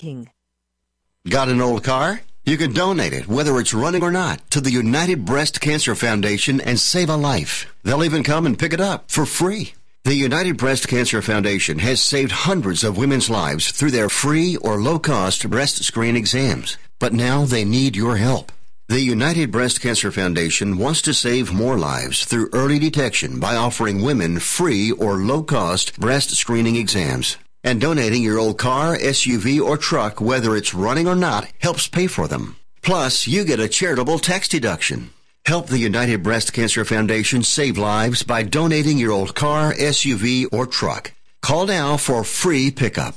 King. Got an old car? You can donate it, whether it's running or not, to the United Breast Cancer Foundation and save a life. They'll even come and pick it up for free. The United Breast Cancer Foundation has saved hundreds of women's lives through their free or low-cost breast screen exams. But now they need your help. The United Breast Cancer Foundation wants to save more lives through early detection by offering women free or low-cost breast screening exams. And donating your old car, SUV, or truck, whether it's running or not, helps pay for them. Plus, you get a charitable tax deduction. Help the United Breast Cancer Foundation save lives by donating your old car, SUV, or truck. Call now for free pickup.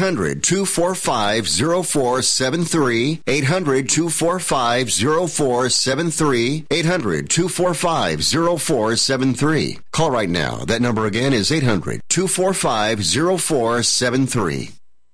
800-245-0473. 800-245-0473. 800-245-0473. Call right now. That number again is 800-245-0473.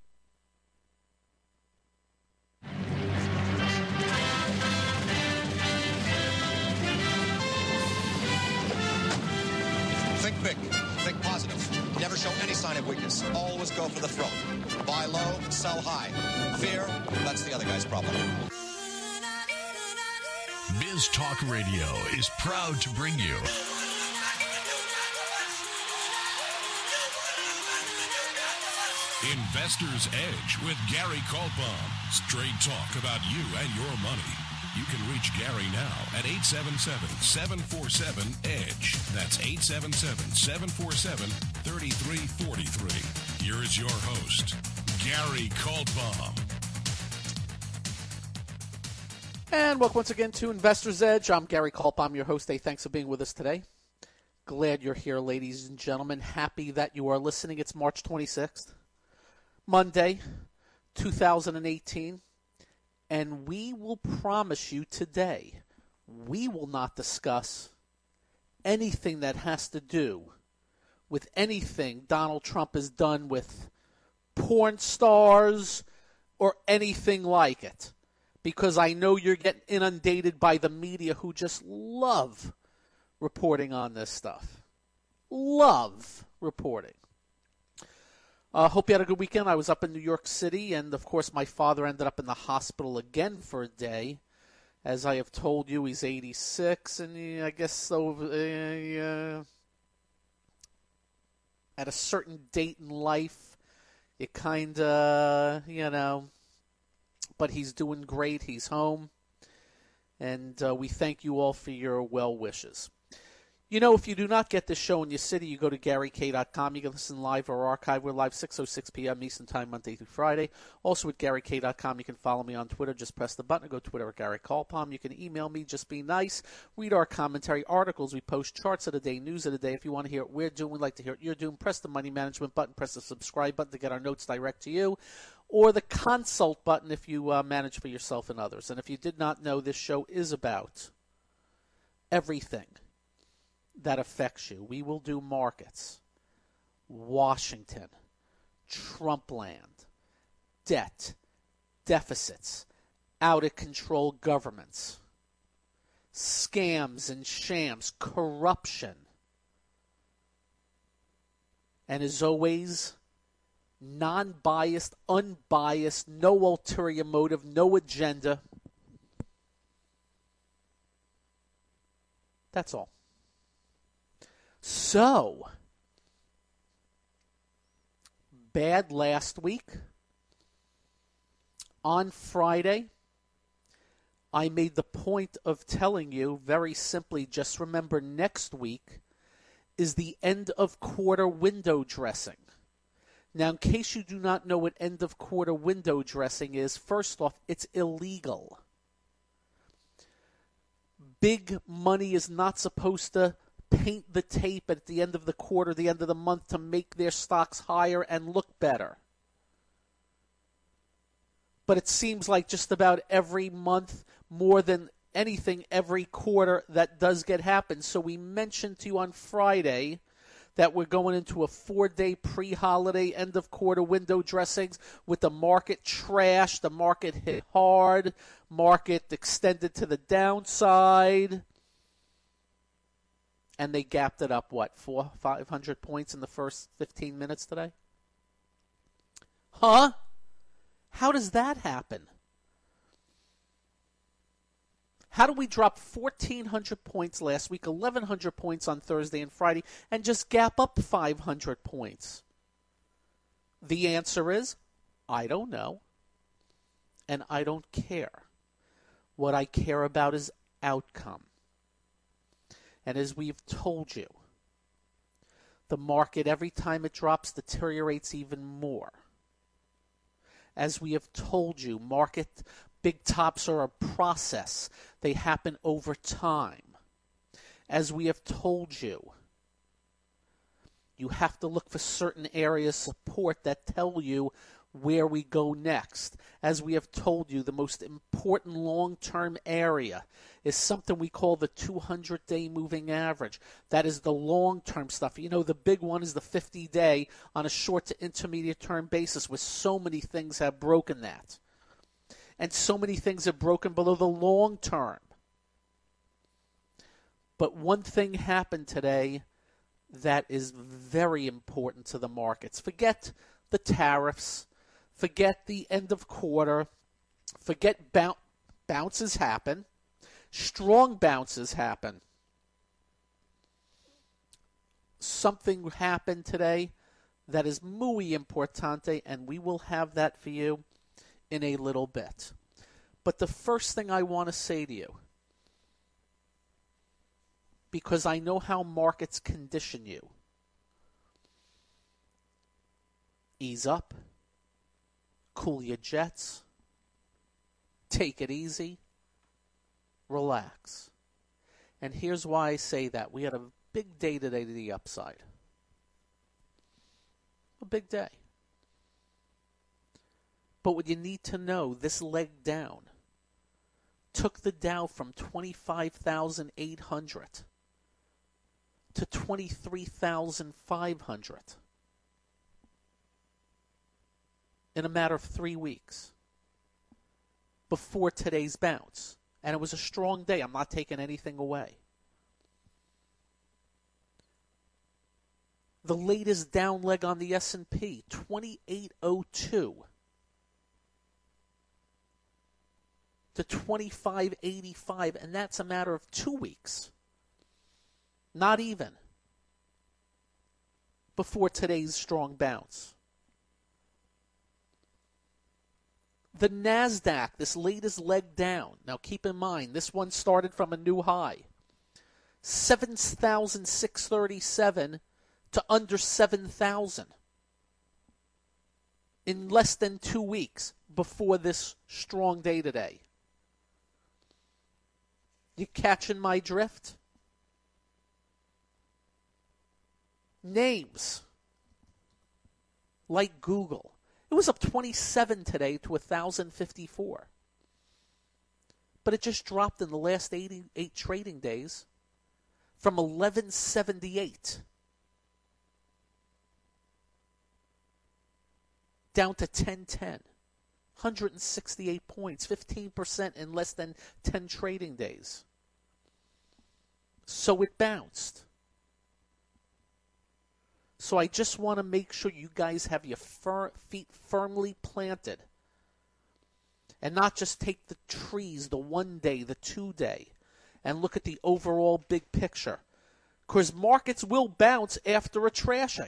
Think big. Think positive. Never show any sign of weakness. Always go for the throat. Buy low, sell high. Fear, that's the other guy's problem. Biz Talk Radio is proud to bring you Investor's Edge with Gary Kaltbaum. Straight talk about you and your money. You can reach Gary now at 877-747-EDGE. That's 877-747-3343. Here is your host, Gary Kaltbaum. And welcome once again to Investor's Edge. I'm Gary Kaltbaum, your host. Hey, thanks for being with us today. Glad you're here, ladies and gentlemen. Happy that you are listening. It's March 26th, Monday, 2018. And we will promise you today, we will not discuss anything that has to do with anything Donald Trump has done with porn stars or anything like it. Because I know you're getting inundated by the media who just love reporting on this stuff. Love reporting. Hope you had a good weekend. I was up in New York City, and, of course, my father ended up in the hospital again for a day. As I have told you, he's 86, and I guess so, at a certain date in life, it kind of, but he's doing great. He's home, and we thank you all for your well wishes. If you do not get this show in your city, you go to GaryK.com. You can listen live or archive. We're live 6:06 p.m. Eastern Time, Monday through Friday. Also at GaryK.com, you can follow me on Twitter. Just press the button. Go to Twitter at Gary Kaltbaum. You can email me. Just be nice. Read our commentary, articles. We post charts of the day, news of the day. If you want to hear what we're doing, we'd like to hear what you're doing. Press the money management button. Press the subscribe button to get our notes direct to you. Or the consult button if you manage for yourself and others. And if you did not know, this show is about everything that affects you. We will do markets, Washington, Trumpland, debt, deficits, out-of-control governments, scams and shams, corruption. And as always, non-biased, unbiased, no ulterior motive, no agenda. That's all. So, bad last week. On Friday, I made the point of telling you, very simply, just remember next week is the end of quarter window dressing. Now, in case you do not know what end of quarter window dressing is, first off, it's illegal. Big money is not supposed to paint the tape at the end of the quarter, the end of the month, to make their stocks higher and look better. But it seems like just about every month, more than anything, every quarter, that does get happen. So we mentioned to you on Friday that we're going into a 4-day pre-holiday end of quarter window dressings with the market trash, the market hit hard, market extended to the downside. And they gapped it up, 500 points in the first 15 minutes today? Huh? How does that happen? How do we drop 1,400 points last week, 1,100 points on Thursday and Friday, and just gap up 500 points? The answer is, I don't know, and I don't care. What I care about is outcome. And as we've told you, the market, every time it drops, deteriorates even more. As we have told you, market big tops are a process. They happen over time. As we have told you, you have to look for certain areas of support that tell you where we go next. As we have told you, the most important long-term area is something we call the 200-day moving average. That is the long-term stuff. You know, the big one is the 50-day on a short to intermediate term basis, where so many things have broken that. And so many things have broken below the long term. But one thing happened today that is very important to the markets. Forget the tariffs. Forget the end of quarter. Forget bounces happen. Strong bounces happen. Something happened today that is muy importante, and we will have that for you in a little bit. But the first thing I want to say to you, because I know how markets condition you, ease up, cool your jets, take it easy, relax. And here's why I say that. We had a big day today to the upside. A big day. But what you need to know, this leg down took the Dow from 25,800 to 23,500 in a matter of 3 weeks before today's bounce. And it was a strong day. I'm not taking anything away. The latest down leg on the S&P, 2802 to 2585, and that's a matter of 2 weeks. Not even before today's strong bounce. The NASDAQ, this latest leg down. Now keep in mind, this one started from a new high. 7,637 to under 7,000 in less than 2 weeks before this strong day today. You catching my drift? Names like Google. It was up 27 today to 1,054. But it just dropped in the last 88 trading days from 1178 down to 1010. 168 points, 15% in less than 10 trading days. So it bounced. So I just want to make sure you guys have your feet firmly planted and not just take the trees, the 1 day, the 2 day, and look at the overall big picture. Because markets will bounce after a trashing.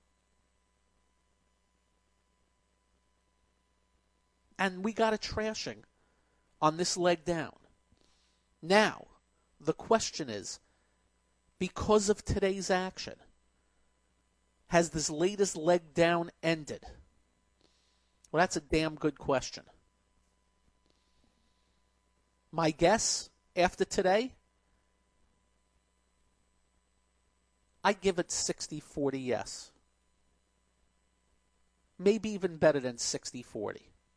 And we got a trashing on this leg down. Now, the question is, because of today's action, has this latest leg down ended? Well, that's a damn good question. My guess, after today, I give it 60-40 yes. Maybe even better than 60-40.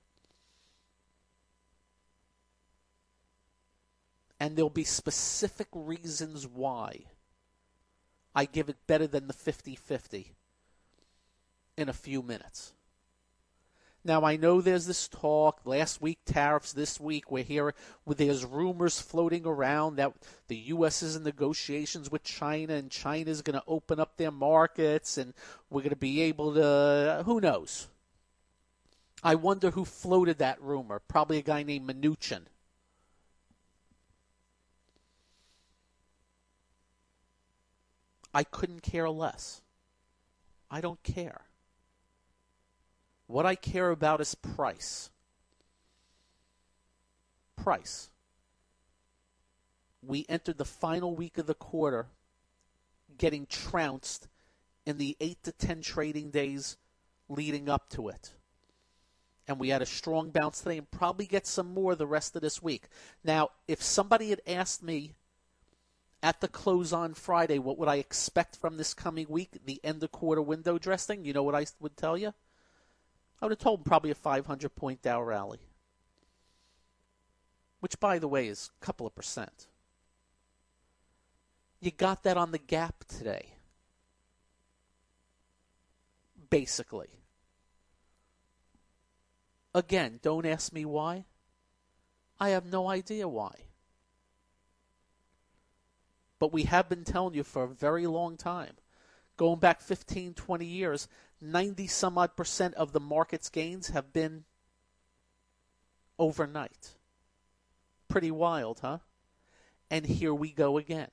And there'll be specific reasons why I give it better than the 50-50 in a few minutes. Now, I know there's this talk, last week tariffs, this week there's rumors floating around that the U.S. is in negotiations with China and China's going to open up their markets and we're going to be able to, who knows? I wonder who floated that rumor. Probably a guy named Mnuchin. I couldn't care less. I don't care. What I care about is price. Price. We entered the final week of the quarter getting trounced in the 8 to 10 trading days leading up to it. And we had a strong bounce today and probably get some more the rest of this week. Now, if somebody had asked me at the close on Friday what would I expect from this coming week, the end of quarter window dressing, you know what I would tell you? I would have told them probably a 500-point Dow rally. Which, by the way, is a couple of percent. You got that on the gap today. Basically. Again, don't ask me why. I have no idea why. But we have been telling you for a very long time, going back 15, 20 years, 90-some-odd% of the market's gains have been overnight. Pretty wild, huh? And here we go again.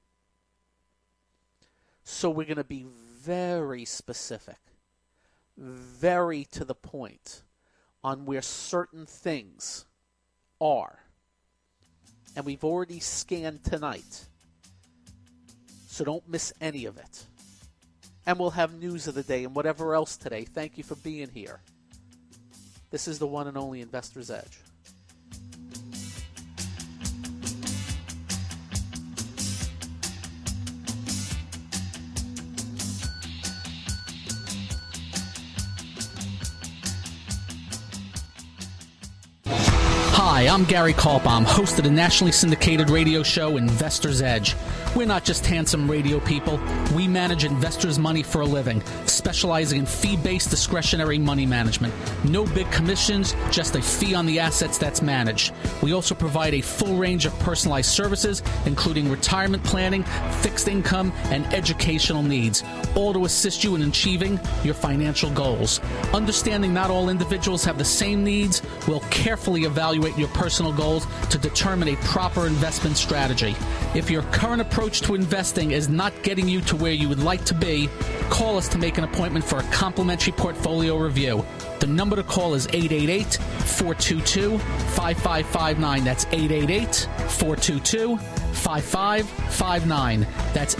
So we're going to be very specific, very to the point on where certain things are. And we've already scanned tonight. So don't miss any of it. And we'll have news of the day and whatever else today. Thank you for being here. This is the one and only Investor's Edge. Hi, I'm Gary Kaltbaum, host of the nationally syndicated radio show Investor's Edge. We're not just handsome radio people. We manage investors' money for a living, specializing in fee-based discretionary money management. No big commissions, just a fee on the assets that's managed. We also provide a full range of personalized services, including retirement planning, fixed income, and educational needs, all to assist you in achieving your financial goals. Understanding not all individuals have the same needs, we'll carefully evaluate your personal goals to determine a proper investment strategy. If your current approach to investing is not getting you to where you would like to be, call us to make an appointment for a complimentary portfolio review. The number to call is 888-422-5559. That's 888-422-5559. That's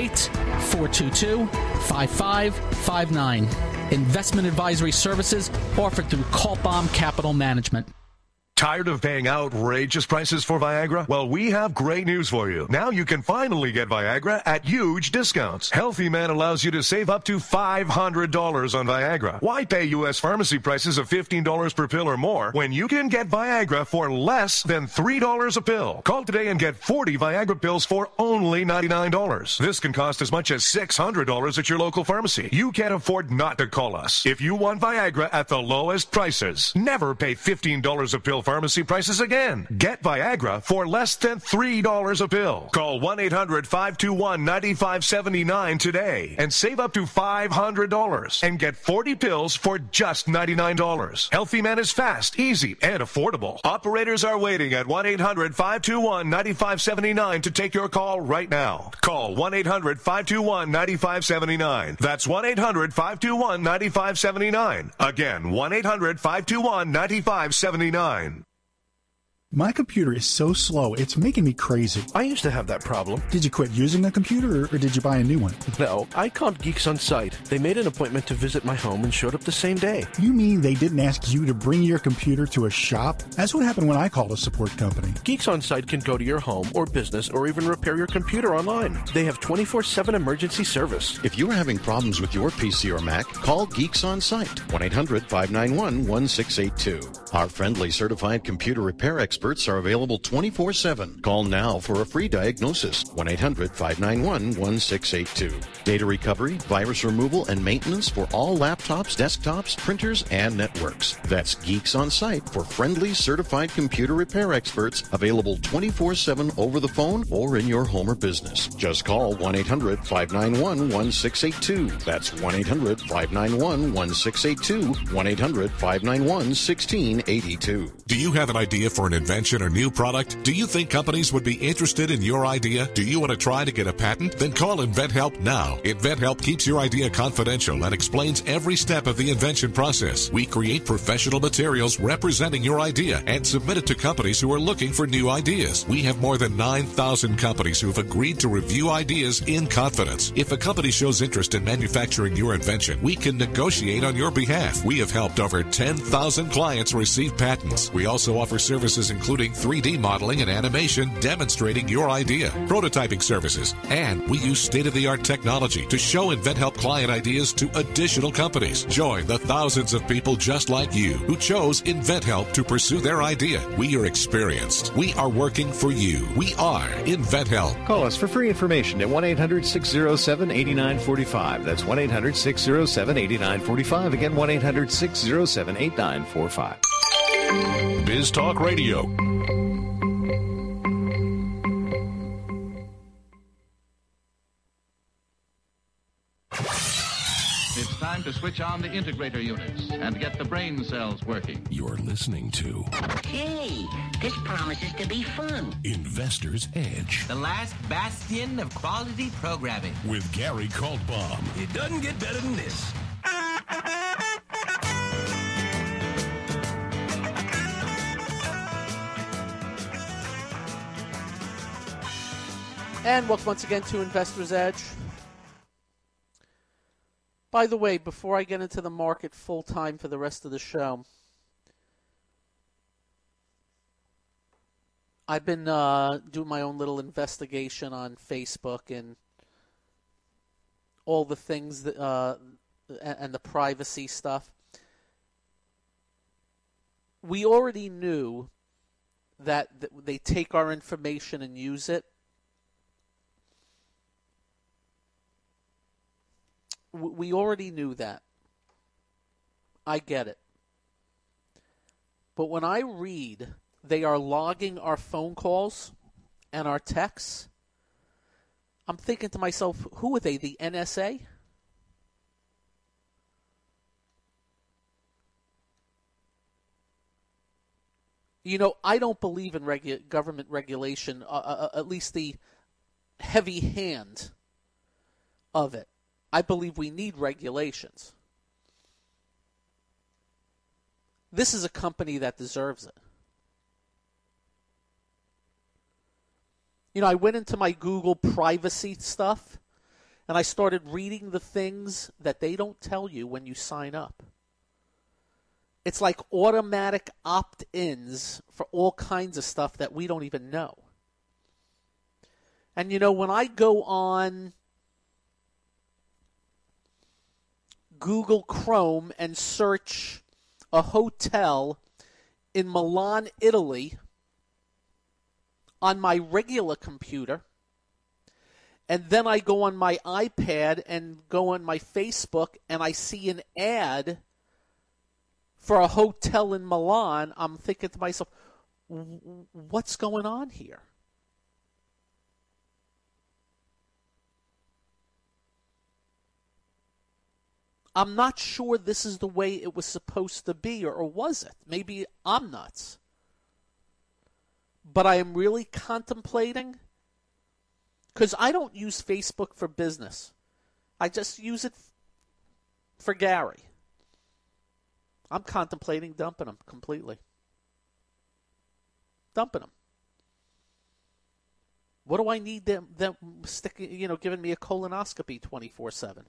888-422-5559. Investment advisory services offered through Kaltbaum Capital Management. Tired of paying outrageous prices for Viagra? Well, we have great news for you. Now you can finally get Viagra at huge discounts. Healthy Man allows you to save up to $500 on Viagra. Why pay U.S. pharmacy prices of $15 per pill or more when you can get Viagra for less than $3 a pill? Call today and get 40 Viagra pills for only $99. This can cost as much as $600 at your local pharmacy. You can't afford not to call us. If you want Viagra at the lowest prices, never pay $15 a pill pharmacy prices again. Get Viagra for less than $3 a pill. Call 1-800-521-9579 today and save up to $500 and get 40 pills for just $99. Healthy Man is fast, easy, and affordable. Operators are waiting at 1-800-521-9579 to take your call right now. Call 1-800-521-9579. That's 1-800-521-9579. Again, 1-800-521-9579. My computer is so slow, it's making me crazy. I used to have that problem. Did you quit using a computer, or did you buy a new one? No, I called Geeks On Site. They made an appointment to visit my home and showed up the same day. You mean they didn't ask you to bring your computer to a shop? That's what happened when I called a support company. Geeks On Site can go to your home or business or even repair your computer online. They have 24/7 emergency service. If you are having problems with your PC or Mac, call Geeks On Site, 1-800-591-1682. Our friendly certified computer repair experts experts are available 24/7. Call now for a free diagnosis. 1-800-591-1682. Data recovery, virus removal, and maintenance for all laptops, desktops, printers, and networks. That's Geeks on Site for friendly, certified computer repair experts available 24/7 over the phone or in your home or business. Just call 1-800-591-1682. That's 1-800-591-1682. 1-800-591-1682. Do you have an idea for an invention or new product? Do you think companies would be interested in your idea? Do you want to try to get a patent? Then call InventHelp now. InventHelp keeps your idea confidential and explains every step of the invention process. We create professional materials representing your idea and submit it to companies who are looking for new ideas. We have more than 9,000 companies who have agreed to review ideas in confidence. If a company shows interest in manufacturing your invention, we can negotiate on your behalf. We have helped over 10,000 clients receive patents. We also offer services including 3D modeling and animation demonstrating your idea, prototyping services, and we use state-of-the-art technology to show InventHelp client ideas to additional companies. Join the thousands of people just like you who chose InventHelp to pursue their idea. We are experienced. We are working for you. We are InventHelp. Call us for free information at 1-800-607-8945. That's 1-800-607-8945. Again, 1-800-607-8945. Biz Talk Radio. It's time to switch on the integrator units and get the brain cells working. You're listening to... Hey, this promises to be fun. Investor's Edge. The last bastion of quality programming. With Gary Kaltbaum. It doesn't get better than this. And welcome once again to Investor's Edge. By the way, before I get into the market full time for the rest of the show, I've been doing my own little investigation on Facebook and all the things that and the privacy stuff. We already knew that they take our information and use it. We already knew that. I get it. But when I read they are logging our phone calls and our texts, I'm thinking to myself, who are they, the NSA? You know, I don't believe in government regulation, at least the heavy hand of it. I believe we need regulations. This is a company that deserves it. You know, I went into my Google privacy stuff, and I started reading the things that they don't tell you when you sign up. It's like automatic opt-ins for all kinds of stuff that we don't even know. And, you know, when I go on Google Chrome and search a hotel in Milan, Italy on my regular computer, and then I go on my iPad and go on my Facebook and I see an ad for a hotel in Milan, I'm thinking to myself, what's going on here? I'm not sure this is the way it was supposed to be, or was it? Maybe I'm nuts. But I am really contemplating, because I don't use Facebook for business. I just use it for Gary. I'm contemplating dumping them completely. Dumping them. What do I need them sticking, giving me a colonoscopy 24/7?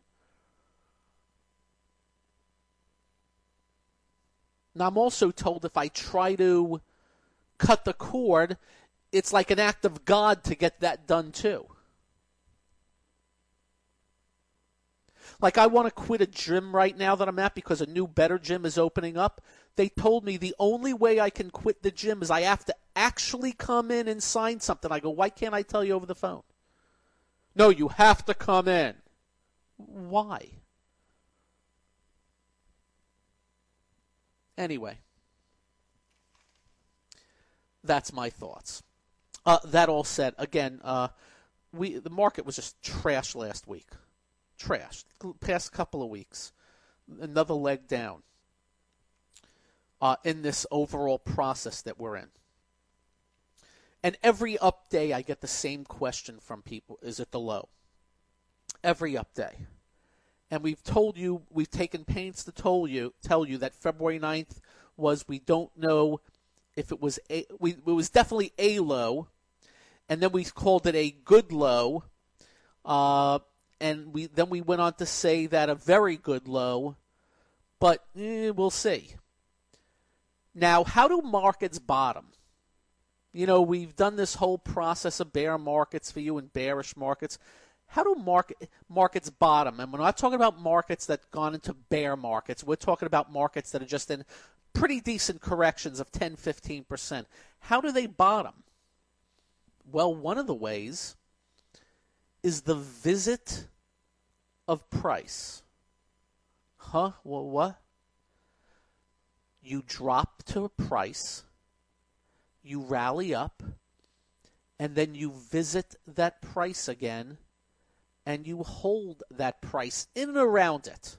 Now, I'm also told if I try to cut the cord, it's like an act of God to get that done too. Like, I want to quit a gym right now that I'm at because a new, better gym is opening up. They told me the only way I can quit the gym is I have to actually come in and sign something. I go, why can't I tell you over the phone? No, you have to come in. Why? Anyway, that's my thoughts. That all said, again, the market was just trash last week. Trash. Past couple of weeks. Another leg down in this overall process that we're in. And every up day I get the same question from people, is it the low? Every up day. And we've taken pains to tell you that February 9th was, we don't know if it was it was definitely a low, and then we called it a good low, and we went on to say that a very good low, but we'll see. Now, how do markets bottom? You know, we've done this whole process of bear markets for you and bearish markets. How do markets bottom? And we're not talking about markets that gone into bear markets. We're talking about markets that are just in pretty decent corrections of 10, 15%. How do they bottom? Well, one of the ways is the visit of price. Huh? Well, what? You drop to a price, you rally up, and then you visit that price again, and you hold that price in and around it.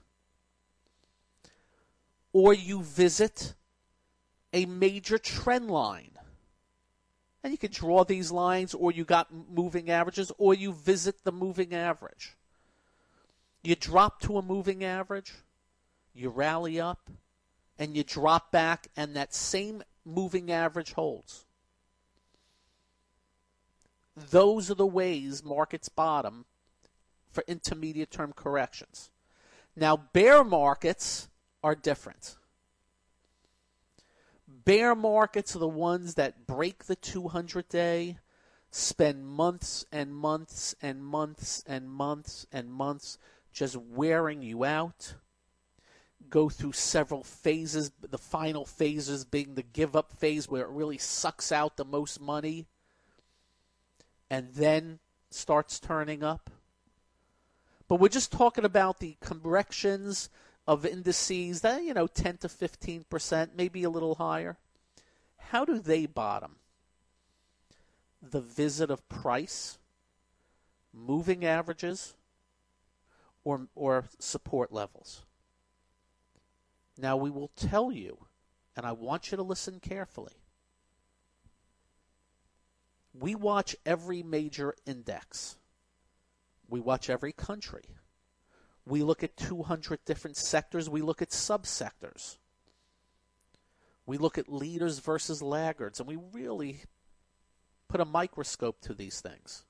Or you visit a major trend line. And you can draw these lines, or you got moving averages, or you visit the moving average. You drop to a moving average, you rally up, and you drop back, and that same moving average holds. Those are the ways markets bottom for intermediate term corrections. Now, bear markets are different. Bear markets are the ones that break the 200-day, spend months and months and months and months and months just wearing you out, go through several phases, the final phases being the give-up phase where it really sucks out the most money and then starts turning up. But we're just talking about the corrections of indices that, 10 to 15%, maybe a little higher. How do they bottom? The visit of price, moving averages, or support levels. Now we will tell you, and I want you to listen carefully. We watch every major index. We watch every country. We look at 200 different sectors. We look at subsectors. We look at leaders versus laggards, and we really put a microscope to these things.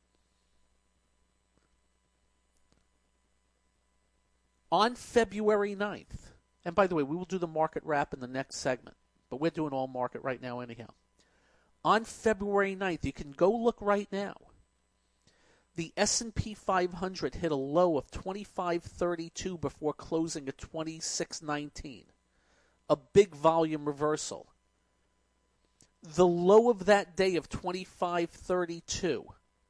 On February 9th, and by the way, we will do the market wrap in the next segment, but we're doing all market right now anyhow. On February 9th, you can go look right now. The S&P 500 hit a low of 25.32 before closing at 26.19. A big volume reversal. The low of that day of 25.32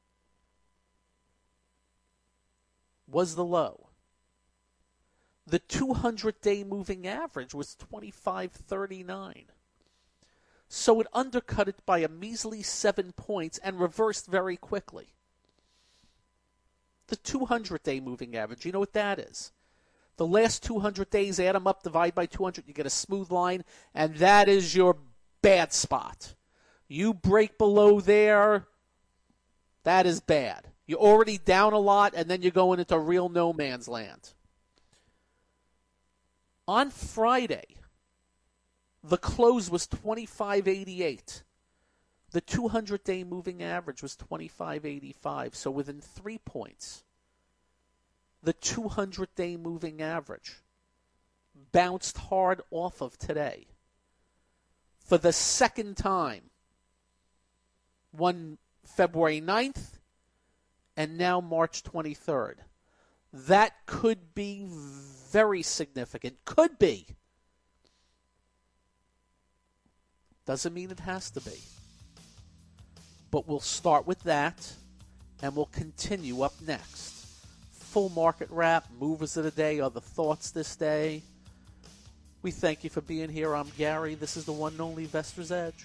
was the low. The 200-day moving average was 25.39. So it undercut it by a measly 7 points and reversed very quickly. The 200-day moving average, you know what that is? The last 200 days, add them up, divide by 200, you get a smooth line, and that is your bad spot. You break below there, that is bad. You're already down a lot, and then you're going into real no man's land. On Friday, the close was 25.88. The 200-day moving average was 25.85, so within 3 points. The 200-day moving average bounced hard off of today for the second time. One February 9th and now March 23rd. That could be very significant. Could be. Doesn't mean it has to be. But we'll start with that, and we'll continue up next. Full market wrap, movers of the day, other thoughts this day. We thank you for being here. I'm Gary. This is the one and only Investor's Edge.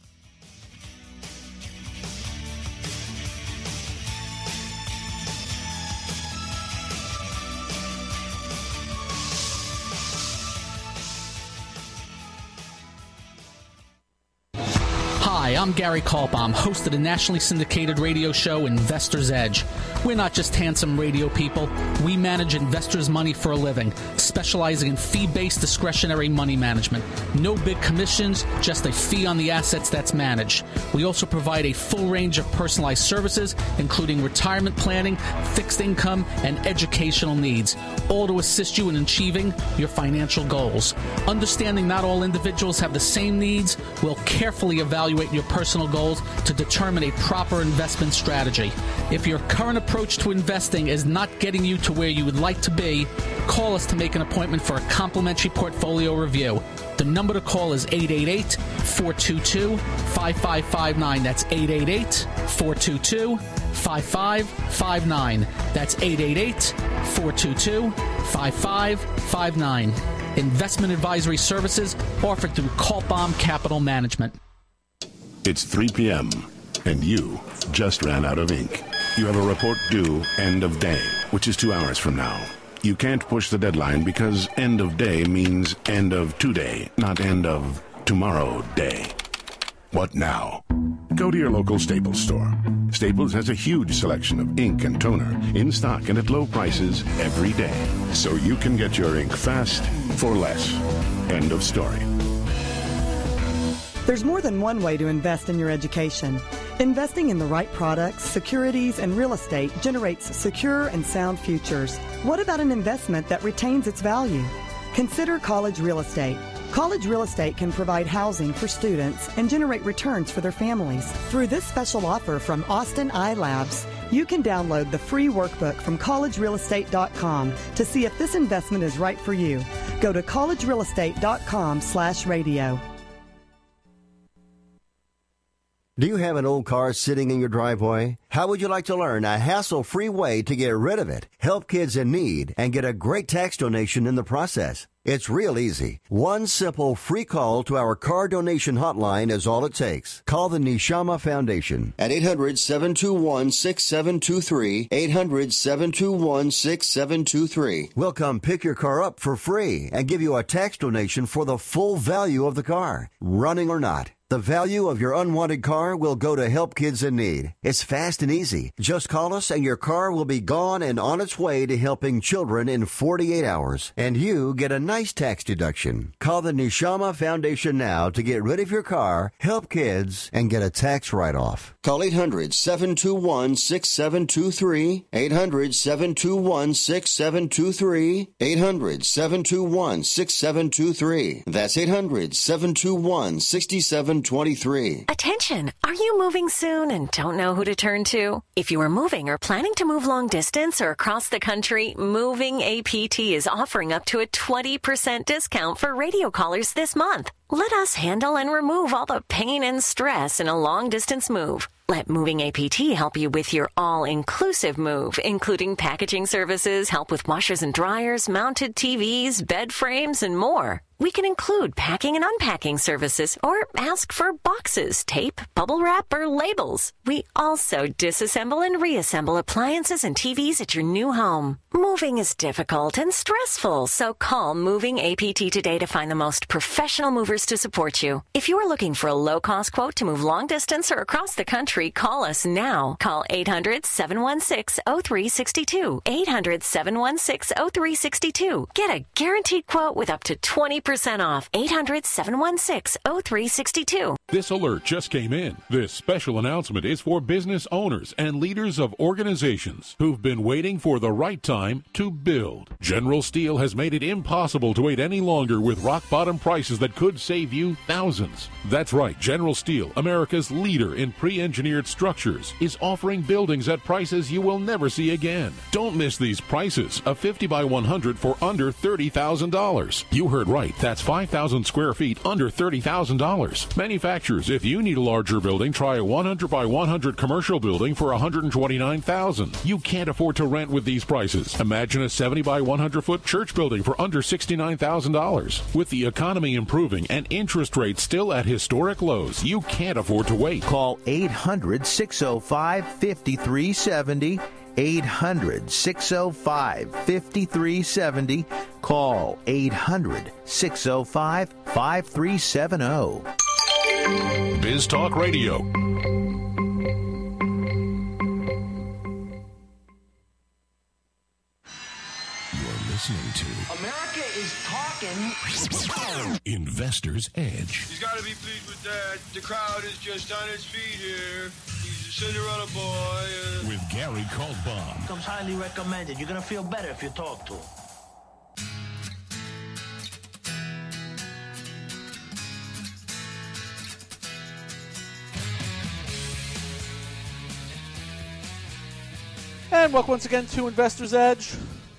Hi, I'm Gary Kaltbaum, host of the nationally syndicated radio show Investor's Edge. We're not just handsome radio people. We manage investors' money for a living, specializing in fee-based discretionary money management. No big commissions, just a fee on the assets that's managed. We also provide a full range of personalized services, including retirement planning, fixed income, and educational needs, all to assist you in achieving your financial goals. Understanding not all individuals have the same needs, we'll carefully evaluate your personal goals to determine a proper investment strategy. If your current approach to investing is not getting you to where you would like to be, call us to make an appointment for a complimentary portfolio review. The number to call is 888-422-5559. That's 888-422-5559. That's 888-422-5559. Investment advisory services offered through Kaltbaum Capital Management. It's 3 p.m., and you just ran out of ink. You have a report due end of day, which is 2 hours from now. You can't push the deadline because end of day means end of today, not end of tomorrow day. What now? Go to your local Staples store. Staples has a huge selection of ink and toner in stock and at low prices every day, so you can get your ink fast for less. End of story. There's more than one way to invest in your education. Investing in the right products, securities, and real estate generates secure and sound futures. What about an investment that retains its value? Consider College Real Estate. College Real Estate can provide housing for students and generate returns for their families. Through this special offer from Austin iLabs, you can download the free workbook from collegerealestate.com to see if this investment is right for you. Go to collegerealestate.com/radio. Do you have an old car sitting in your driveway? How would you like to learn a hassle-free way to get rid of it, help kids in need, and get a great tax donation in the process? It's real easy. One simple free call to our car donation hotline is all it takes. Call the Neshama Foundation at 800-721-6723, 800-721-6723. We'll come pick your car up for free and give you a tax donation for the full value of the car, running or not. The value of your unwanted car will go to help kids in need. It's fast and easy. Just call us and your car will be gone and on its way to helping children in 48 hours. And you get a nice tax deduction. Call the Neshama Foundation now to get rid of your car, help kids, and get a tax write-off. Call 800-721-6723, 800-721-6723, 800-721-6723. That's 800-721-6723. Attention! Are you moving soon and don't know who to turn to? If you are moving or planning to move long distance or across the country, Moving APT is offering up to a 20% discount for radio callers this month. Let us handle and remove all the pain and stress in a long-distance move. Let Moving APT help you with your all-inclusive move, including packaging services, help with washers and dryers, mounted TVs, bed frames, and more. We can include packing and unpacking services or ask for boxes, tape, bubble wrap, or labels. We also disassemble and reassemble appliances and TVs at your new home. Moving is difficult and stressful, so call Moving APT today to find the most professional movers to support you. If you are looking for a low-cost quote to move long distance or across the country, call us now. Call 800-716-0362. 800-716-0362. Get a guaranteed quote with up to 20% off. 800-716-0362. This alert just came in. This special announcement is for business owners and leaders of organizations who've been waiting for the right time to build. General Steel has made it impossible to wait any longer with rock-bottom prices that could save you thousands. That's right, General Steel, America's leader in pre-engineered engineered structures is offering buildings at prices you will never see again. Don't miss these prices. A 50 by 100 for under $30,000. You heard right. That's 5,000 square feet under $30,000. Manufacturers, if you need a larger building, try a 100 by 100 commercial building for $129,000. You can't afford to rent with these prices. Imagine a 70 by 100 foot church building for under $69,000. With the economy improving and interest rates still at historic lows, you can't afford to wait. Call 800-605-5370. 800-605-5370. Call 800-605-5370. Biz Talk Radio. Listening to America is talking. Investor's Edge. He's got to be pleased with that. The crowd is just on its feet here. He's a Cinderella boy. With Gary Kaltbaum. Comes highly recommended. You're going to feel better if you talk to him. And welcome once again to Investor's Edge.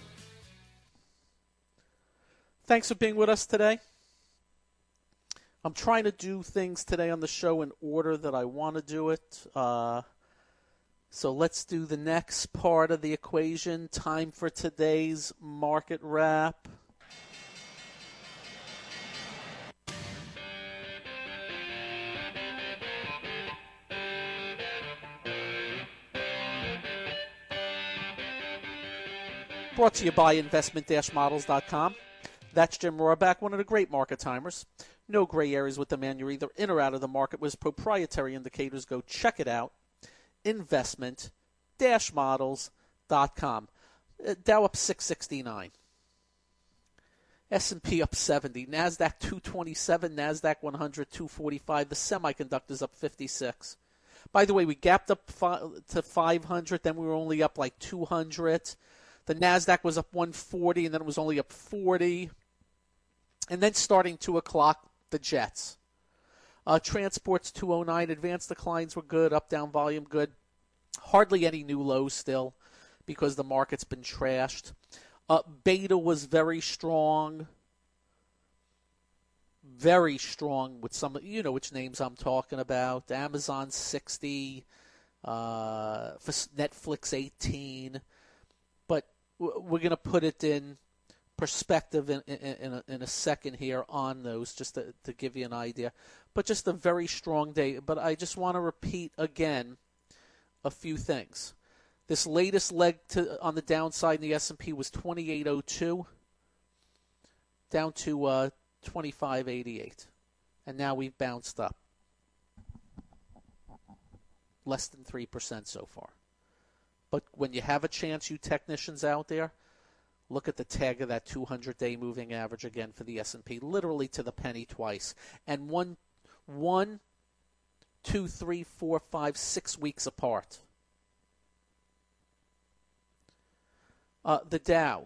Thanks for being with us today. I'm trying to do things today on the show in order that I want to do it. So let's do the next part of the equation. Time for today's market wrap. Brought to you by investment-models.com. That's Jim Rohrback, one of the great market timers. No gray areas with the man. You're either in or out of the market with proprietary indicators. Go check it out. Investment-models.com. Dow up 669. S&P up 70. NASDAQ 227. NASDAQ 100 245. The semiconductors up 56. By the way, we gapped up to 500. Then we were only up like 200. The NASDAQ was up 140, and then it was only up 40. And then starting 2 o'clock, the Jets. Transports 209. Advanced declines were good. Up-down volume good. Hardly any new lows still because the market's been trashed. Beta was very strong. Very strong with some, you know which names I'm talking about. Amazon 60. Netflix 18. But we're going to put it in perspective in a second here on those, just to give you an idea. But just a very strong day. But I just want to repeat again a few things. This latest leg on the downside in the S&P was 2802, down to 2588. And now we've bounced up. Less than 3% so far. But when you have a chance, you technicians out there, look at the tag of that 200-day moving average again for the S&P, literally to the penny twice. And 1, 2, 3, 4, 5, 6 weeks apart. The Dow.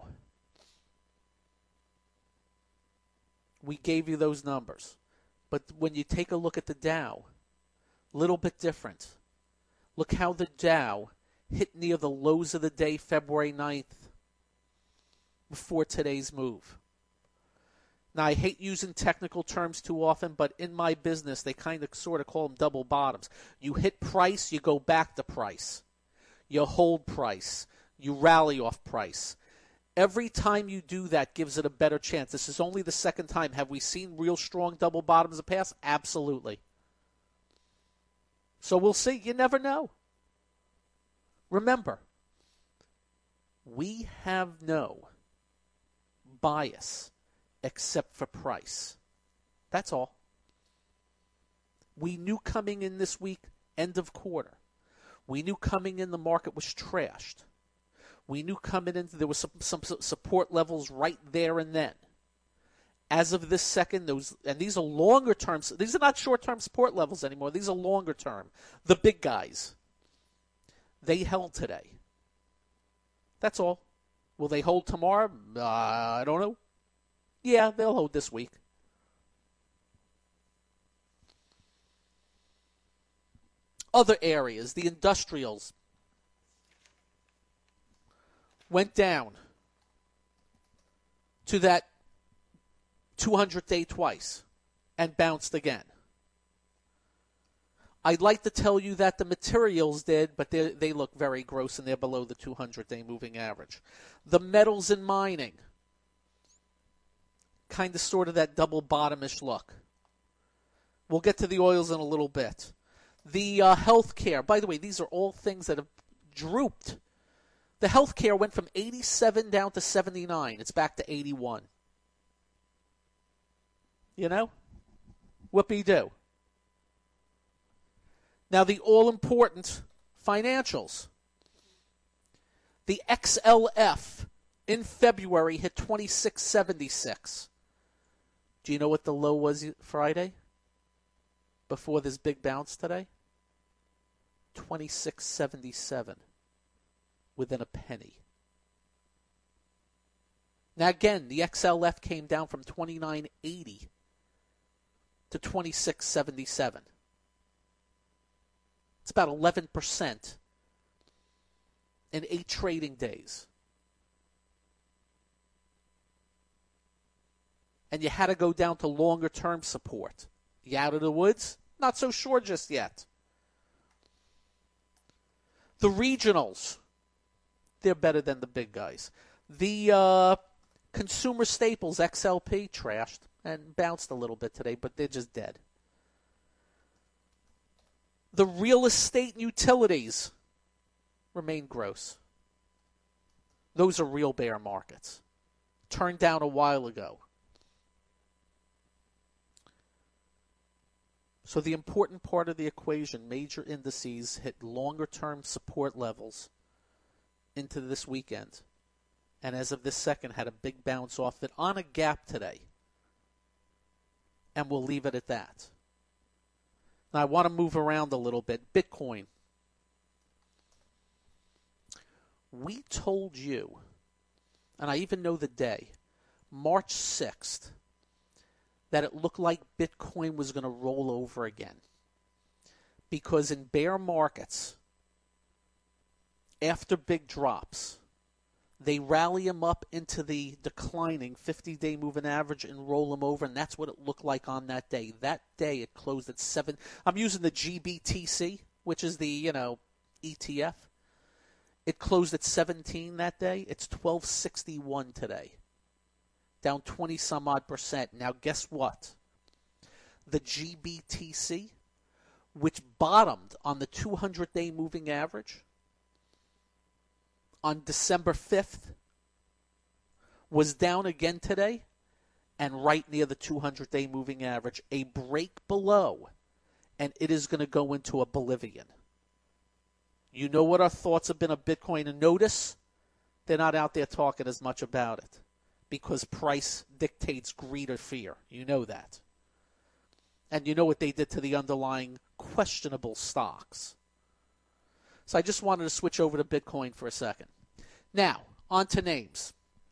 We gave you those numbers. But when you take a look at the Dow, a little bit different. Look how the Dow hit near the lows of the day, February 9th, before today's move. Now, I hate using technical terms too often, but in my business, they kind of sort of call them double bottoms. You hit price, you go back to price. You hold price. You rally off price. Every time you do that gives it a better chance. This is only the second time. Have we seen real strong double bottoms in the past? Absolutely. So we'll see. You never know. Remember, we have no bias except for price. That's all. We knew coming in this week, end of quarter. We knew coming in the market was trashed. We knew coming in there was some support levels right there and then. As of this second, and these are longer term. These are not short-term support levels anymore. These are longer term. The big guys. They held today. That's all. Will they hold tomorrow? I don't know. Yeah, they'll hold this week. Other areas, the industrials, went down to that 200-day twice and bounced again. I'd like to tell you that the materials did, but they look very gross and they're below the 200-day moving average. The metals and mining, kind of sort of that double bottomish look. We'll get to the oils in a little bit. The healthcare, by the way, these are all things that have drooped. The healthcare went from 87 down to 79. It's back to 81. You know? Whoopee-doo. Now, the all-important financials. The XLF in February hit 26.76. Do you know what the low was Friday? Before this big bounce today? 26.77. Within a penny. Now, again, the XLF came down from 29.80 to 26.77. It's about 11% in 8 trading days. And you had to go down to longer-term support. You out of the woods? Not so sure just yet. The regionals, they're better than the big guys. The consumer staples, XLP, trashed and bounced a little bit today, but they're just dead. The real estate and utilities remain gross. Those are real bear markets. Turned down a while ago. So the important part of the equation, major indices hit longer-term support levels into this weekend. And as of this second, had a big bounce off it on a gap today. And we'll leave it at that. Now, I want to move around a little bit. Bitcoin. We told you, and I even know the day, March 6th, that it looked like Bitcoin was going to roll over again. Because in bear markets, after big drops, they rally them up into the declining 50-day moving average and roll them over, and that's what it looked like on that day. That day it closed at 7. I'm using the GBTC, which is the, ETF. It closed at 17 that day. It's 1261 today. Down 20-some-odd%. Now, guess what? The GBTC, which bottomed on the 200-day moving average on December 5th, was down again today and right near the 200-day moving average. A break below, and it is going to go into oblivion. You know what our thoughts have been of Bitcoin, and notice they're not out there talking as much about it because price dictates greed or fear. You know that. And you know what they did to the underlying questionable stocks. So I just wanted to switch over to Bitcoin for a second. Now, on to names.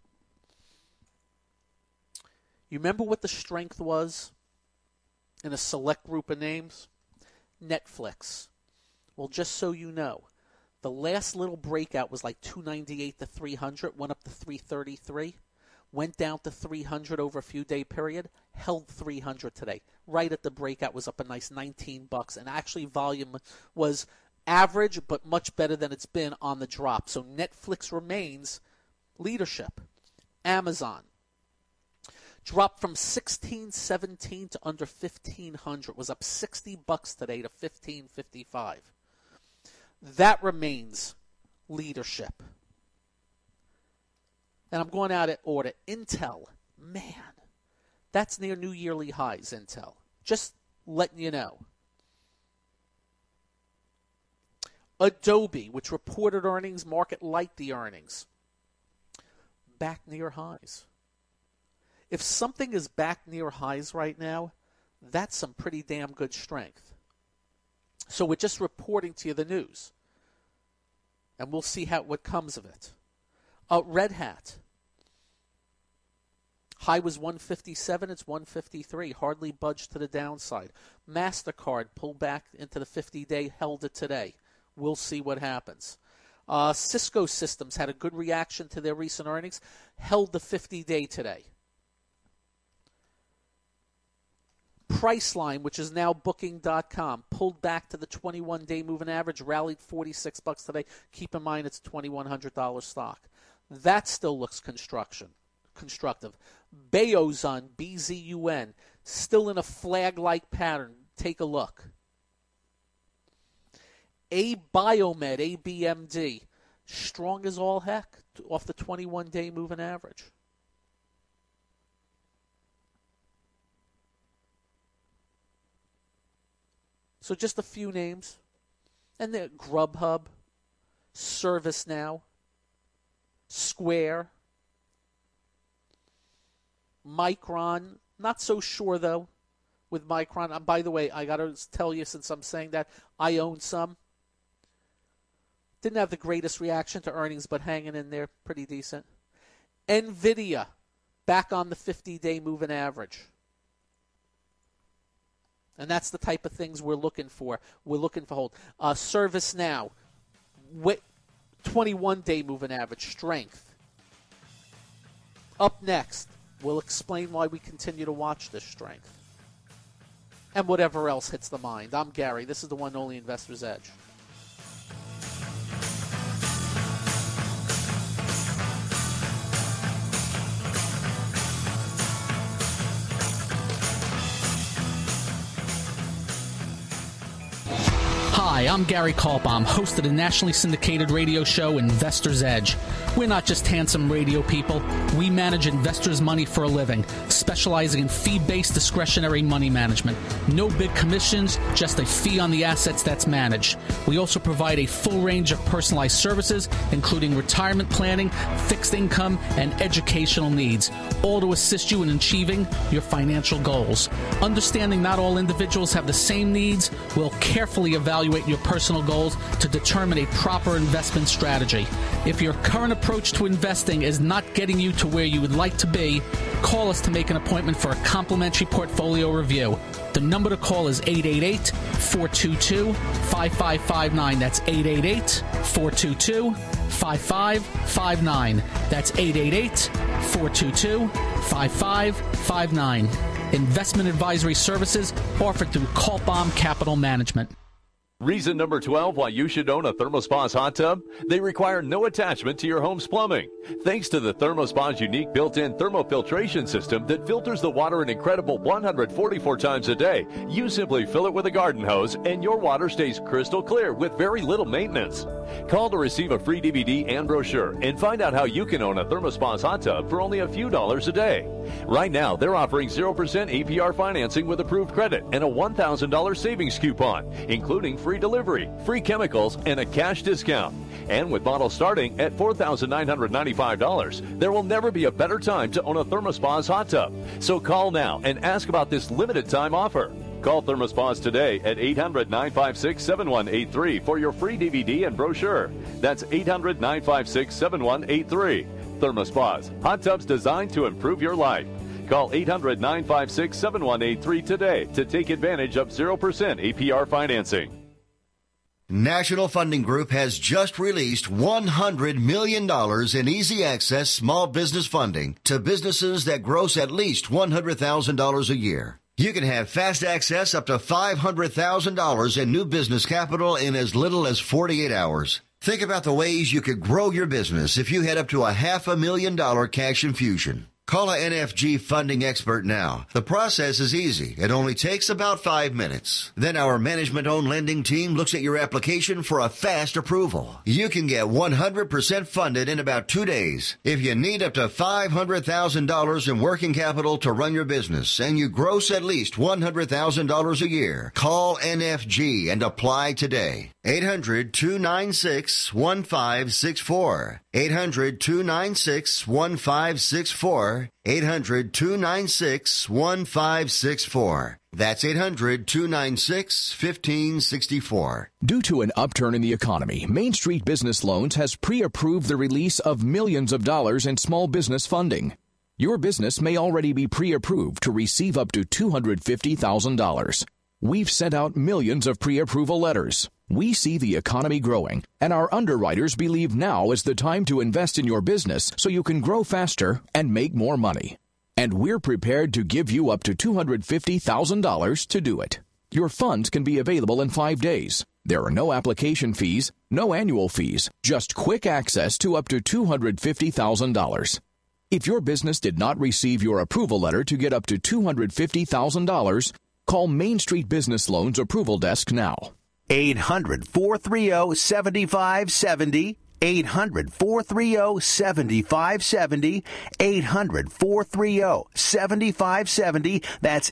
You remember what the strength was in a select group of names? Netflix. Well, just so you know, the last little breakout was like 298 to 300, went up to 333, went down to 300 over a few-day period, held 300 today. Right at the breakout was up a nice $19, and actually volume was average, but much better than it's been on the drop. So Netflix remains leadership. Amazon dropped from 1617 to under 1500. Was up $60 today to 1555. That remains leadership. And I'm going out of order. Intel, man, that's near new yearly highs. Intel, just letting you know. Adobe, which reported earnings, market liked the earnings. Back near highs. If something is back near highs right now, that's some pretty damn good strength. So we're just reporting to you the news. And we'll see what comes of it. Red Hat. High was 157. It's 153. Hardly budged to the downside. MasterCard pulled back into the 50-day, held it today. We'll see what happens. Cisco Systems had a good reaction to their recent earnings, held the 50-day today. Priceline, which is now Booking.com, pulled back to the 21-day moving average, rallied $46 today. Keep in mind it's a $2,100 stock. That still looks constructive. Bayozun, BZUN, still in a flag-like pattern. Take a look. Biomed, ABMD, strong as all heck off the 21-day moving average. So just a few names. And then Grubhub, ServiceNow, Square, Micron. Not so sure, though, with Micron. By the way, I got to tell you, since I'm saying that, I own some. Didn't have the greatest reaction to earnings, but hanging in there pretty decent. NVIDIA, back on the 50-day moving average. And that's the type of things we're looking for. We're looking for hold. ServiceNow, 21-day moving average, strength. Up next, we'll explain why we continue to watch this strength. And whatever else hits the mind. I'm Gary. This is the one and only Investor's Edge. Hi, I'm Gary Kaltbaum, host of the nationally syndicated radio show Investor's Edge. We're not just handsome radio people. We manage investors' money for a living, specializing in fee-based discretionary money management. No big commissions, just a fee on the assets that's managed. We also provide a full range of personalized services, including retirement planning, fixed income, and educational needs, all to assist you in achieving your financial goals. Understanding not all individuals have the same needs, we'll carefully evaluate your personal goals to determine a proper investment strategy. If your current approach to investing is not getting you to where you would like to be, call us to make an appointment for a complimentary portfolio review. The number to call is 888-422-5559. That's 888-422-5559. That's 888-422-5559. Investment advisory services offered through Kaltbaum Capital Management. Reason number 12 why you should own a ThermoSpa's hot tub? They require no attachment to your home's plumbing. Thanks to the ThermoSpa's unique built-in thermofiltration system that filters the water an incredible 144 times a day, you simply fill it with a garden hose and your water stays crystal clear with very little maintenance. Call to receive a free DVD and brochure and find out how you can own a ThermoSpa's hot tub for only a few dollars a day. Right now, they're offering 0% APR financing with approved credit and a $1,000 savings coupon, including free delivery, free chemicals, and a cash discount. And with models starting at $4,995, there will never be a better time to own a ThermoSpa's hot tub. So call now and ask about this limited time offer. Call ThermoSpa's today at 800-956-7183 for your free DVD and brochure. That's 800-956-7183. ThermoSpa's, hot tubs designed to improve your life. Call 800-956-7183 today to take advantage of 0% APR financing. National Funding Group has just released $100 million in easy access small business funding to businesses that gross at least $100,000 a year. You can have fast access up to $500,000 in new business capital in as little as 48 hours. Think about the ways you could grow your business if you had up to a $500,000 cash infusion. Call a NFG funding expert now. The process is easy. It only takes about 5 minutes. Then our management-owned lending team looks at your application for a fast approval. You can get 100% funded in about 2 days. If you need up to $500,000 in working capital to run your business and you gross at least $100,000 a year, call NFG and apply today. 800-296-1564. 800-296-1564. 800-296-1564. That's 800-296-1564. Due to an upturn in the economy, Main Street Business Loans has pre-approved the release of millions of dollars in small business funding. Your business may already be pre-approved to receive up to $250,000. We've sent out millions of pre-approval letters. We see the economy growing, and our underwriters believe now is the time to invest in your business so you can grow faster and make more money. And we're prepared to give you up to $250,000 to do it. Your funds can be available in 5 days. There are no application fees, no annual fees, just quick access to up to $250,000. If your business did not receive your approval letter to get up to $250,000, call Main Street Business Loans Approval Desk now. 800-430-7570. 800-430-7570. 800-430-7570. That's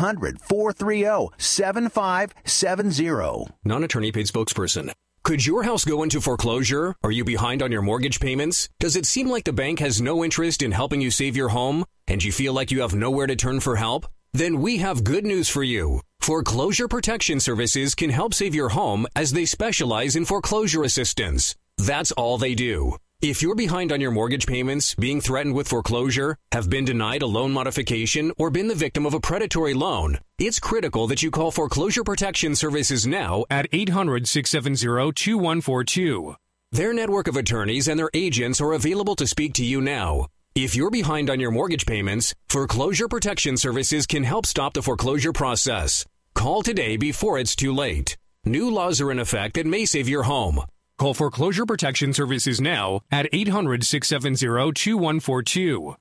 800-430-7570. Non-attorney paid spokesperson. Could your house go into foreclosure? Are you behind on your mortgage payments? Does it seem like the bank has no interest in helping you save your home? And you feel like you have nowhere to turn for help? Then we have good news for you. Foreclosure Protection Services can help save your home as they specialize in foreclosure assistance. That's all they do. If you're behind on your mortgage payments, being threatened with foreclosure, have been denied a loan modification, or been the victim of a predatory loan, it's critical that you call Foreclosure Protection Services now at 800-670-2142. Their network of attorneys and their agents are available to speak to you now. If you're behind on your mortgage payments, Foreclosure Protection Services can help stop the foreclosure process. Call today before it's too late. New laws are in effect that may save your home. Call Foreclosure Protection Services now at 800-670-2142.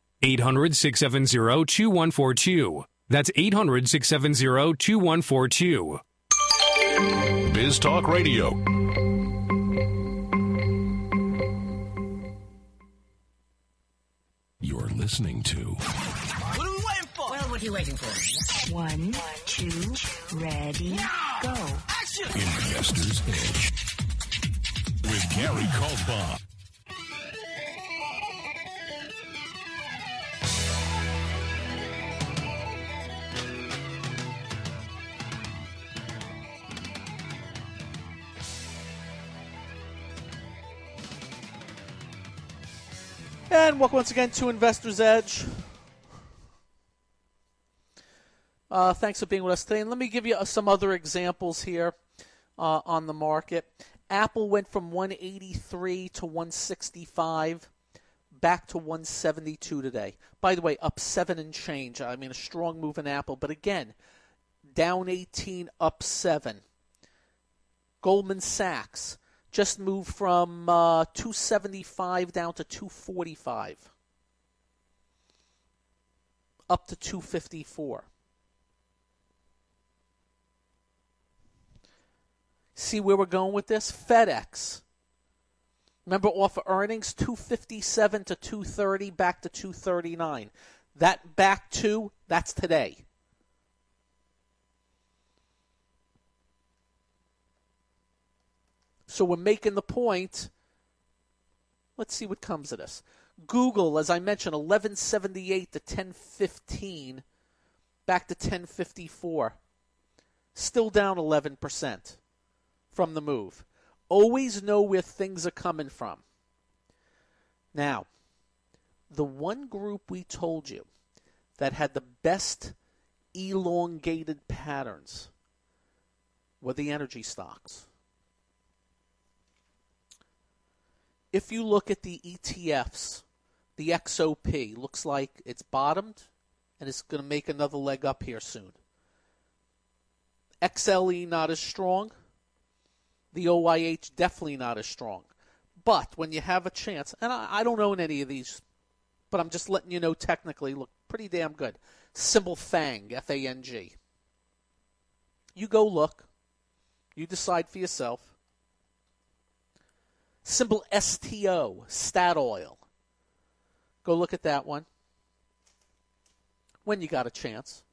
800-670-2142. That's 800-670-2142. Biz Talk Radio. You're listening to... What are we waiting for? Well, what are you waiting for? 1, 2, ready, go. Action! Investor's Edge. With Gary Kaltbaum. And welcome once again to Investor's Edge. Thanks for being with us today. And let me give you some other examples here on the market. Apple went from 183 to 165, back to 172 today. By the way, up 7 and change. I mean, a strong move in Apple. But again, down 18, up 7. Goldman Sachs just moved from 275 down to 245, up to 254. See where we're going with this? FedEx. Remember, off of earnings, 257 to 230, back to 239. That back to, that's today. So we're making the point. Let's see what comes of this. Google, as I mentioned, 1178 to 1015, back to 1054. Still down 11% from the move. Always know where things are coming from. Now, the one group we told you that had the best elongated patterns were the energy stocks. If you look at the ETFs, the XOP looks like it's bottomed and it's going to make another leg up here soon. XLE not as strong. The OYH definitely not as strong. But when you have a chance, and I don't own any of these, but I'm just letting you know technically, look pretty damn good. Symbol FANG, F-A-N-G. You go look. You decide for yourself. Symbol STO, Statoil. Go look at that one when you got a chance.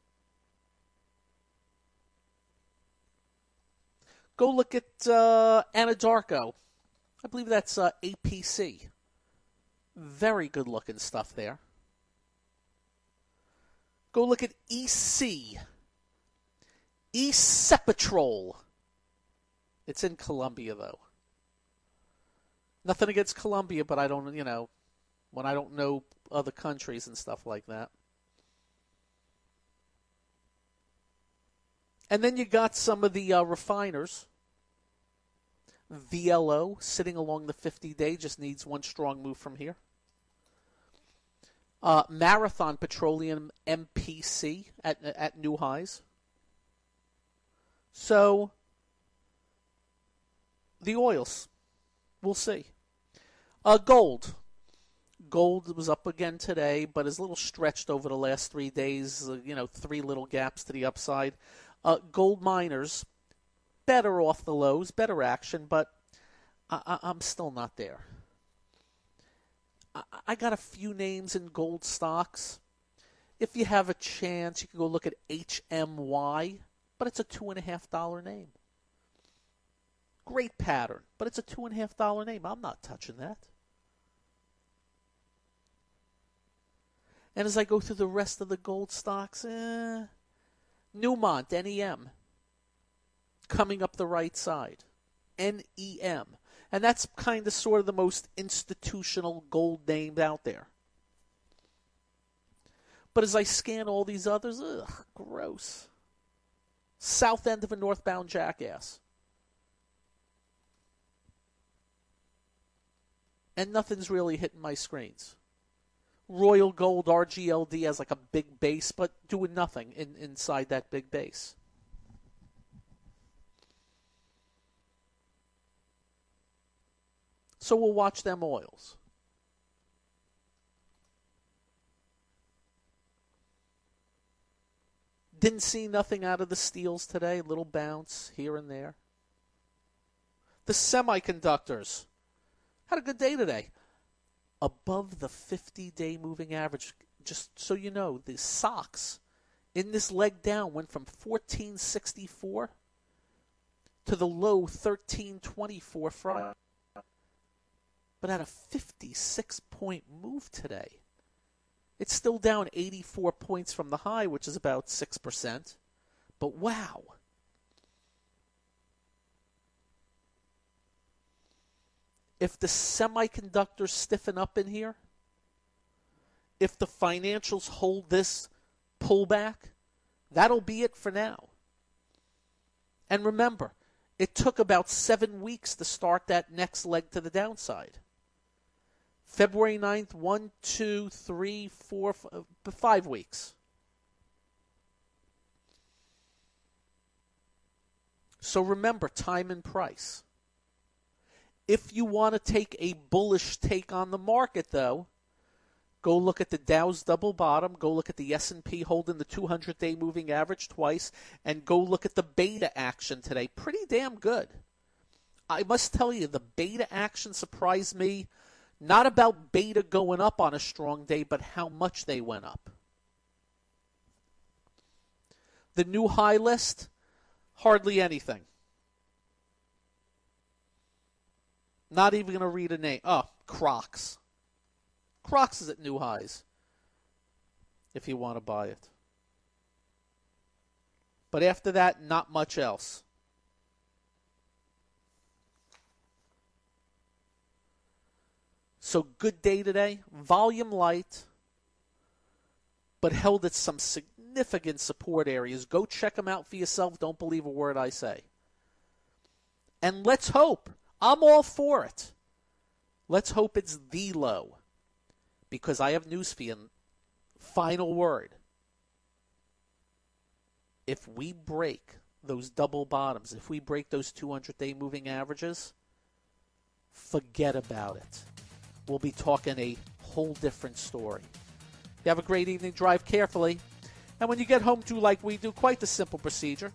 Go look at Anadarko. I believe that's APC. Very good looking stuff there. Go look at EC. Esepitrol. It's in Colombia, though. Nothing against Colombia, but I don't, when I don't know other countries and stuff like that. And then you got some of the refiners. VLO sitting along the 50-day, just needs one strong move from here. Marathon Petroleum MPC at new highs. So, the oils, we'll see. Gold. Gold was up again today, but is a little stretched over the last 3 days. 3 little gaps to the upside. Gold miners, better off the lows, better action, but I'm still not there. I got a few names in gold stocks. If you have a chance, you can go look at HMY, but it's a $2.50 name. Great pattern, but it's a $2.50 name. I'm not touching that. And as I go through the rest of the gold stocks, Newmont, NEM, coming up the right side. NEM. And that's kind of sort of the most institutional gold name out there. But as I scan all these others, gross. South end of a northbound jackass. And nothing's really hitting my screens. Royal Gold, RGLD has like a big base, but doing nothing inside that big base. So we'll watch them oils. Didn't see nothing out of the steels today. Little bounce here and there. The semiconductors had a good day today. Above the 50-day moving average. Just so you know, the SOX in this leg down went from 1464 to the low 1324 Friday. But had a 56-point move today. It's still down 84 points from the high, which is about 6%. But wow. If the semiconductors stiffen up in here, if the financials hold this pullback, that'll be it for now. And remember, it took about 7 weeks to start that next leg to the downside. February 9th, 1, 2, 3, 4, 5 weeks. So remember, time and price. If you want to take a bullish take on the market, though, go look at the Dow's double bottom, go look at the S&P holding the 200-day moving average twice, and go look at the beta action today. Pretty damn good. I must tell you, the beta action surprised me. Not about beta going up on a strong day, but how much they went up. The new high list, hardly anything. Not even going to read a name. Oh, Crocs. Crocs is at new highs, if you want to buy it. But after that, not much else. So good day today. Volume light, but held at some significant support areas. Go check them out for yourself. Don't believe a word I say. And let's hope. I'm all for it. Let's hope it's the low. Because I have news for you. Final word. If we break those double bottoms, if we break those 200-day moving averages, forget about it. We'll be talking a whole different story. You have a great evening. Drive carefully. And when you get home, do like we do. Quite the simple procedure.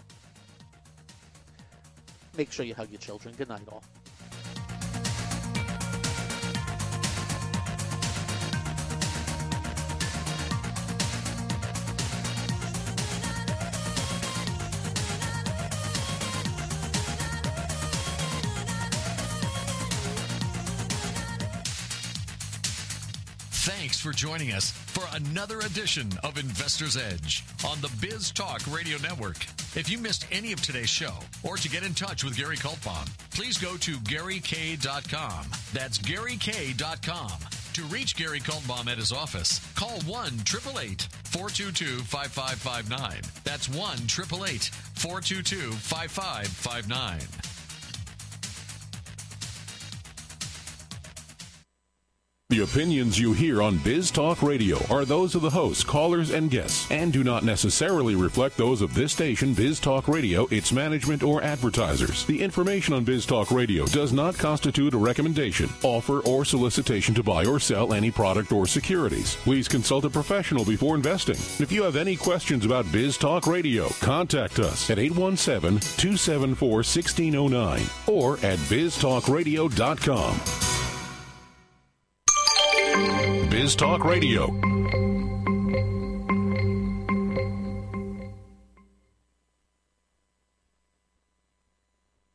Make sure you hug your children. Good night, all. Thanks for joining us for another edition of Investor's Edge on the Biz Talk Radio Network. If you missed any of today's show or to get in touch with Gary Kultbaum, please go to GaryK.com. That's GaryK.com To reach Gary Kaltbaum at his office, call 1-888-422-5559. That's 1-888-422-5559. The opinions you hear on Biz Talk Radio are those of the hosts, callers, and guests, and do not necessarily reflect those of this station, Biz Talk Radio, its management, or advertisers. The information on Biz Talk Radio does not constitute a recommendation, offer, or solicitation to buy or sell any product or securities. Please consult a professional before investing. If you have any questions about Biz Talk Radio, contact us at 817-274-1609 or at biztalkradio.com. Biz Talk Radio.